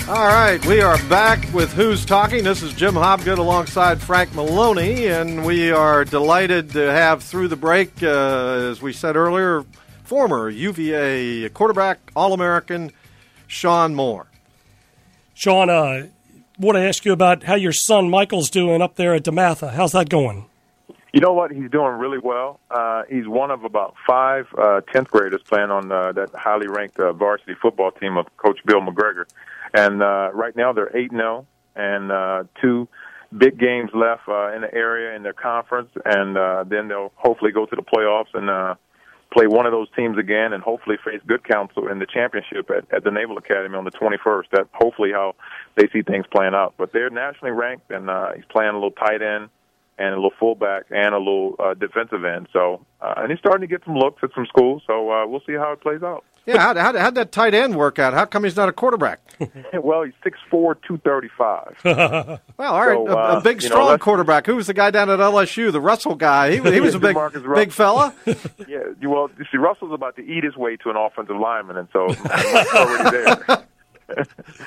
All right, we are back with Who's Talking. This is Jim Hobgood alongside Frank Maloney, and we are delighted to have through the break, as we said earlier, former UVA quarterback, All-American, Sean Moore. Sean, I want to ask you about how your son Michael's doing up there at DeMatha. How's that going? You know what? He's doing really well. He's one of about 5 10th graders playing on that highly ranked varsity football team of Coach Bill McGregor. And right now they're 8-0 and 2 big games left in the area in their conference. And then they'll hopefully go to the playoffs and play one of those teams again and hopefully face good counsel in the championship at the Naval Academy on the 21st. That's hopefully how they see things playing out. But they're nationally ranked, and he's playing a little tight end and a little fullback and a little defensive end. So, and he's starting to get some looks at some schools, so we'll see how it plays out. Yeah, how'd that tight end work out? How come he's not a quarterback? Well, he's 6'4", 235. Well, all right, so, a big, strong quarterback. Who was the guy down at LSU, the Russell guy? He was a big fella. Yeah, well, you see, Russell's about to eat his way to an offensive lineman, and so he's already there.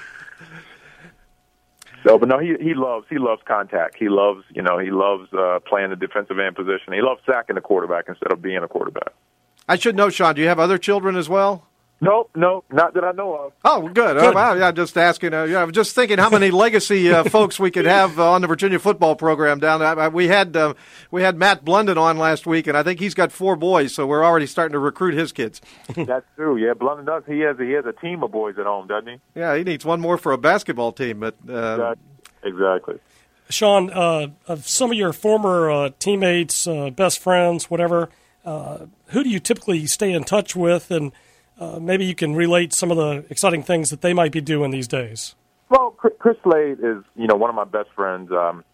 So, but no, he loves contact. He loves playing the defensive end position. He loves sacking the quarterback instead of being a quarterback. I should know, Sean, do you have other children as well? No, not that I know of. Oh, good. I'm just asking. I was just thinking how many legacy folks we could have on the Virginia football program down there. We had Matt Blunden on last week, and I think he's got 4 boys, so we're already starting to recruit his kids. That's true. Yeah, Blunden does. He has a team of boys at home, doesn't he? Yeah, he needs one more for a basketball team. But exactly. Sean, of some of your former teammates, best friends, whatever, who do you typically stay in touch with, and maybe you can relate some of the exciting things that they might be doing these days? Well, Chris Slade is, one of my best friends.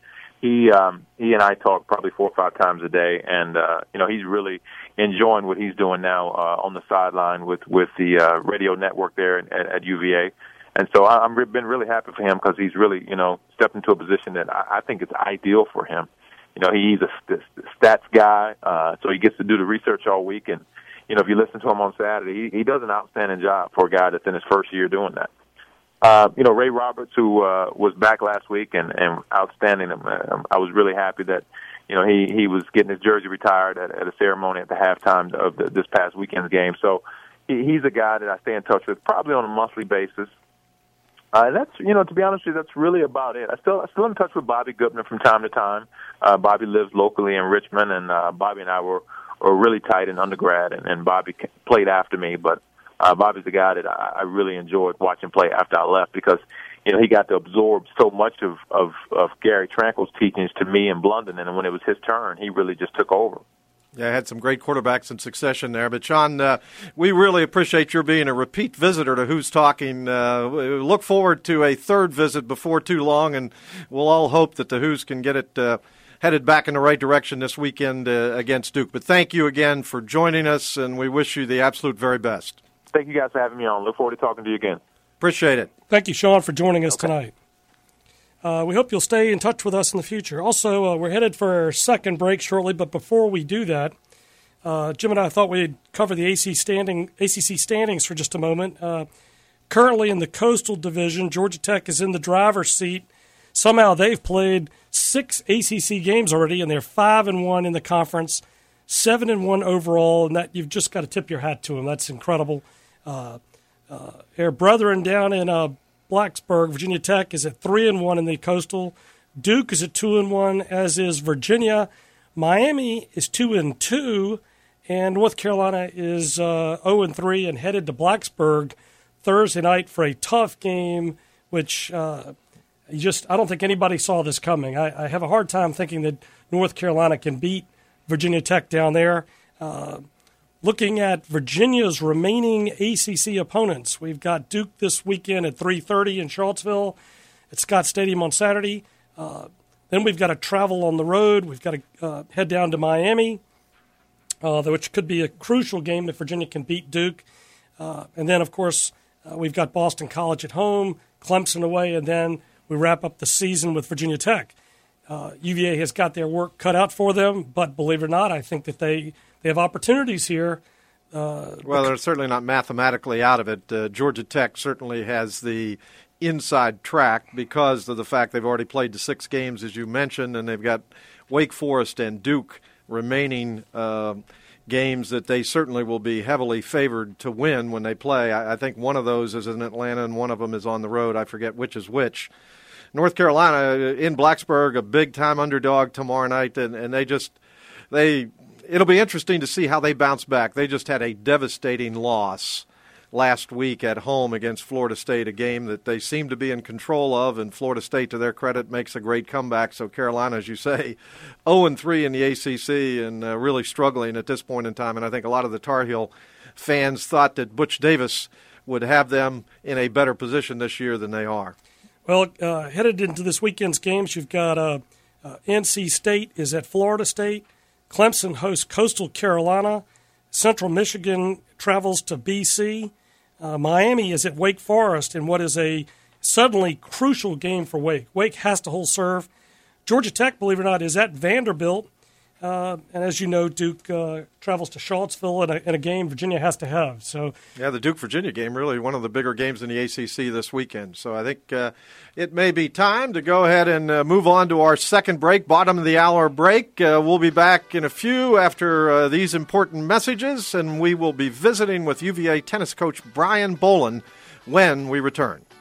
He and I talk probably 4 or 5 times a day, and he's really enjoying what he's doing now on the sideline with the radio network there at UVA. And so I've been really happy for him because he's really, stepped into a position that I think is ideal for him. He's a stats guy, so he gets to do the research all week. And, if you listen to him on Saturday, he does an outstanding job for a guy that's in his first year doing that. Ray Roberts, who was back last week and outstanding, I was really happy that, he was getting his jersey retired at a ceremony at the halftime of this past weekend's game. So he's a guy that I stay in touch with probably on a monthly basis. That's, to be honest with you, that's really about it. I'm still in touch with Bobby Gutner from time to time. Bobby lives locally in Richmond, and Bobby and I were really tight in undergrad, and Bobby played after me. But Bobby's the guy that I really enjoyed watching play after I left because, he got to absorb so much of Gary Tranquil's teachings to me and Blunden, and when it was his turn, he really just took over. Yeah, I had some great quarterbacks in succession there. But, Sean, we really appreciate your being a repeat visitor to Who's Talking. We look forward to a third visit before too long, and we'll all hope that the Who's can get it headed back in the right direction this weekend against Duke. But thank you again for joining us, and we wish you the absolute very best. Thank you guys for having me on. Look forward to talking to you again. Appreciate it. Thank you, Sean, for joining us tonight. We hope you'll stay in touch with us in the future. Also, we're headed for our second break shortly, but before we do that, Jim and I thought we'd cover the ACC standings for just a moment. Currently in the Coastal Division, Georgia Tech is in the driver's seat. Somehow they've played 6 ACC games already, and they're 5-1 in the conference, 7-1 overall, and that you've just got to tip your hat to them. That's incredible. Their brethren down in Blacksburg, Virginia Tech, is at 3-1 in the Coastal. Duke is at 2-1, as is Virginia. Miami is 2-2, and North Carolina is 0-3 and headed to Blacksburg Thursday night for a tough game, which I don't think anybody saw this coming. I have a hard time thinking that North Carolina can beat Virginia Tech down there. Looking at Virginia's remaining ACC opponents, we've got Duke this weekend at 3:30 in Charlottesville at Scott Stadium on Saturday. Then we've got to travel on the road. We've got to head down to Miami, which could be a crucial game if Virginia can beat Duke. And then, of course, we've got Boston College at home, Clemson away, and then we wrap up the season with Virginia Tech. UVA has got their work cut out for them, but believe it or not, I think that they have opportunities here. Well, they're certainly not mathematically out of it. Georgia Tech certainly has the inside track because of the fact they've already played the 6 games, as you mentioned, and they've got Wake Forest and Duke remaining games that they certainly will be heavily favored to win when they play. I think one of those is in Atlanta and one of them is on the road. I forget which is which. North Carolina in Blacksburg, a big-time underdog tomorrow night, and it'll be interesting to see how they bounce back. They just had a devastating loss last week at home against Florida State, a game that they seem to be in control of, and Florida State, to their credit, makes a great comeback. So Carolina, as you say, 0-3 in the ACC and really struggling at this point in time. And I think a lot of the Tar Heel fans thought that Butch Davis would have them in a better position this year than they are. Well, headed into this weekend's games, you've got NC State is at Florida State. Clemson hosts Coastal Carolina. Central Michigan travels to BC. Miami is at Wake Forest in what is a suddenly crucial game for Wake. Wake has to hold serve. Georgia Tech, believe it or not, is at Vanderbilt. And as you know, Duke travels to Charlottesville in a game Virginia has to have. So yeah, the Duke-Virginia game, really one of the bigger games in the ACC this weekend. So I think it may be time to go ahead and move on to our second break, bottom of the hour break. We'll be back in a few after these important messages, and we will be visiting with UVA tennis coach Brian Boland when we return.